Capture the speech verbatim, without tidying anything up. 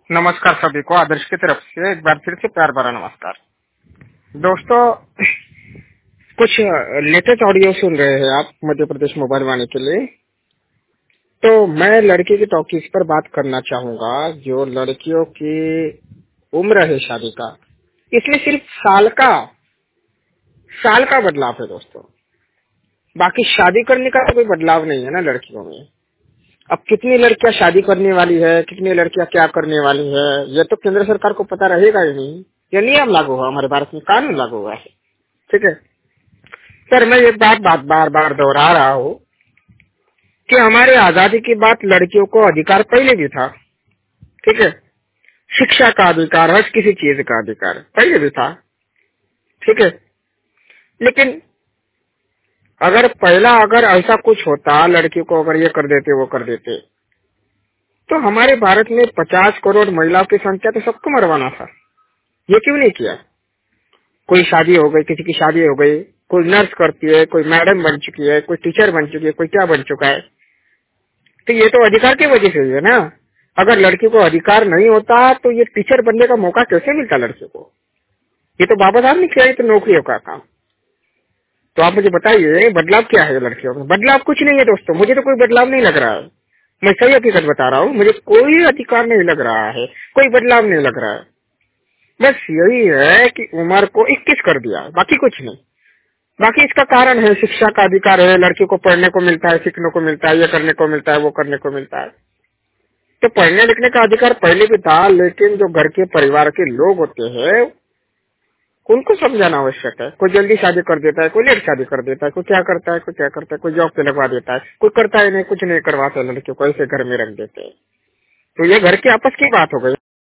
नमस्कार सभी को, आदर्श की तरफ से एक बार फिर से प्यार भरा नमस्कार। दोस्तों, कुछ लेटेस्ट ऑडियो सुन रहे हैं आप मध्य प्रदेश मोबाइल वाणी के लिए। तो मैं लड़की की टॉकीज पर बात करना चाहूंगा। जो लड़कियों की उम्र है शादी का, इसमें सिर्फ साल का साल का बदलाव है दोस्तों। बाकी शादी करने का कोई बदलाव नहीं है ना लड़कियों में। अब कितनी लड़कियां शादी करने वाली है, कितनी लड़कियां क्या करने वाली है, ये तो केंद्र सरकार को पता रहेगा ही नहीं। ये नियम लागू हुआ, हमारे भारत में कानून लागू हुआ है, ठीक है। सर, मैं ये बात बात बार बार दोहरा रहा हूँ कि हमारी आजादी की बात लड़कियों को अधिकार पहले भी था, ठीक है। शिक्षा का अधिकार, हर किसी चीज का अधिकार पहले भी था, ठीक है। लेकिन अगर पहला अगर ऐसा कुछ होता, लड़की को अगर ये कर देते वो कर देते, तो हमारे भारत में पचास करोड़ महिलाओं की संख्या तो सबको मरवाना था। ये क्यों नहीं किया? कोई शादी हो गई, किसी की शादी हो गई, कोई नर्स करती है, कोई मैडम बन चुकी है, कोई टीचर बन चुकी है, कोई क्या बन चुका है। तो ये तो अधिकार की वजह से ही है ना। अगर लड़की को अधिकार नहीं होता तो ये टीचर बनने का मौका कैसे मिलता लड़की को? ये तो बाबा साहब ने किया, ये तो नौकरियों का काम। तो आप मुझे बताइए, बदलाव क्या है लड़कियों में? बदलाव कुछ नहीं है दोस्तों, मुझे तो कोई बदलाव नहीं लग रहा है। मैं सही हकीकत बता रहा हूँ, मुझे कोई अधिकार नहीं लग रहा है, कोई बदलाव नहीं लग रहा है। बस यही है कि उम्र को इक्कीस कर दिया, बाकी कुछ नहीं। बाकी इसका कारण है शिक्षा का अधिकार है, लड़की को पढ़ने को मिलता है, सीखने को मिलता है, ये करने को मिलता है, वो करने को मिलता है। तो पढ़ने लिखने का अधिकार पहले भी था, लेकिन जो घर के परिवार के लोग होते हैं उनको समझाना आवश्यक है। कोई जल्दी शादी कर देता है, कोई लेट शादी कर देता है, कोई क्या करता है, कोई क्या करता है, कोई जॉब पे लगवा देता है, कोई करता है नहीं, कुछ नहीं करवाता, लड़कियों को ऐसे घर में रख देते हैं। तो ये घर की आपस की बात हो गई।